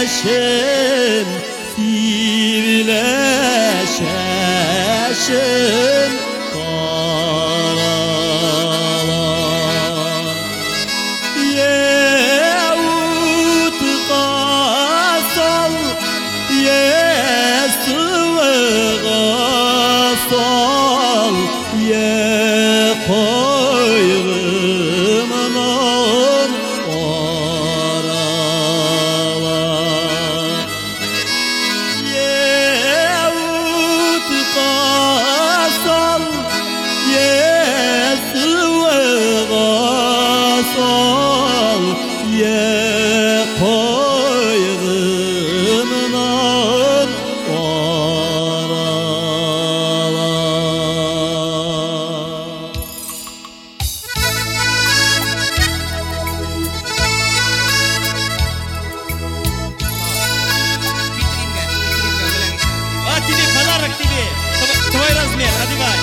sivrileşen, sivrileşen karalar. Yahut kasal, sıvı kasal, koyğımın oralar. Yahut kasal, sıvı kasal, koyğımın oralar. Тебе подарок тебе, твой размер, одевай.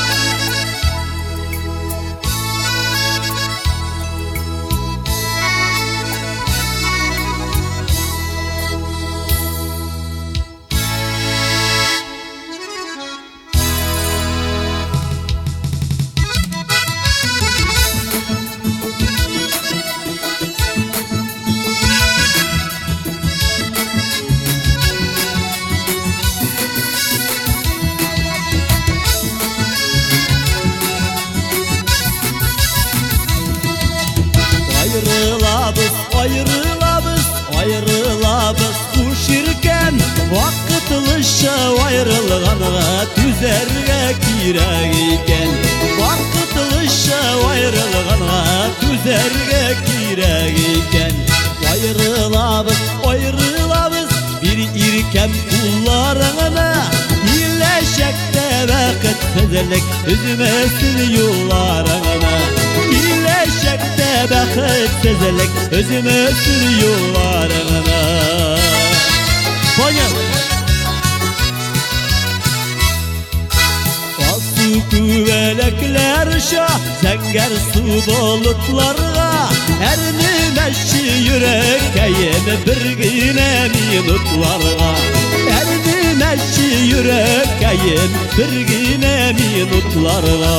Ayrılabız, ayrılabız kuşirken, vakıtlıca ayrılğanğa tüzerge kirek iken. Vakıtlıca ayrılğanğa tüzerge kirek iken. Ayrılabız, ayrılabız bir irkem kullarına, iyileşekte vakit tezelek üzmesin yollarına. İyileşekte vakit tezelek üzmesin yollarına. Koyun! Su küvelekler şah, senger su bulutlarga, erdimeşi yürekkeyim bir güne minutlarga. Erdimeşi yürekkeyim bir güne minutlarga.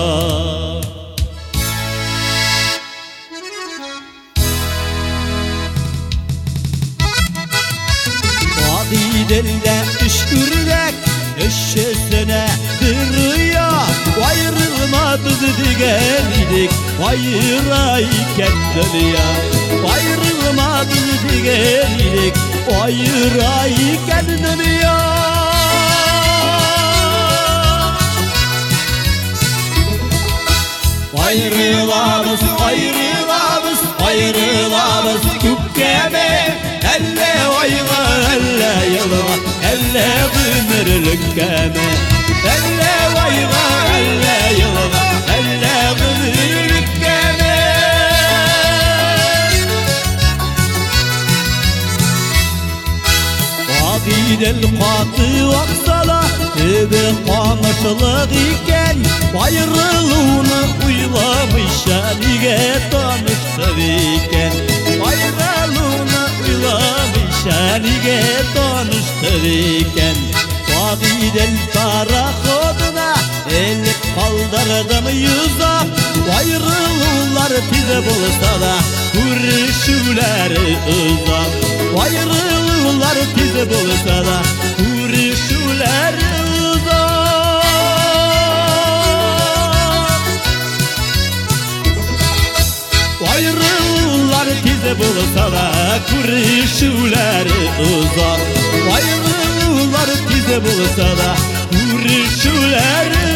Dilde üç ürlek, öşesine dırıya, ayrılmadık digenik, ayrayken dünya. Ayrılmadık digenik, ayrayken dünya. Ayrılabız, ayrılabız, ayrılabız kükkeme. Elle oyma, elle yılma, elle gümürlük keme. Elle oyma, elle yılma, elle gümürlük keme. Vadidel katı vaksala, tebe kanışlık iken, ayrılığını uylamışa lige tanıştı iken. Ayrılığını uylamışanige tanıştır iken. Vadidel parakoduna el kaldırdım yüza. Ayrılığlar tize bulsa da görüşüleri uzak. Ayrılığlar tize bulsa da görüşüleri uzak. Ayrılığlar tize bulsa da görüşüleri uzak. Ayrılığlar tize bulsa da görüşüleri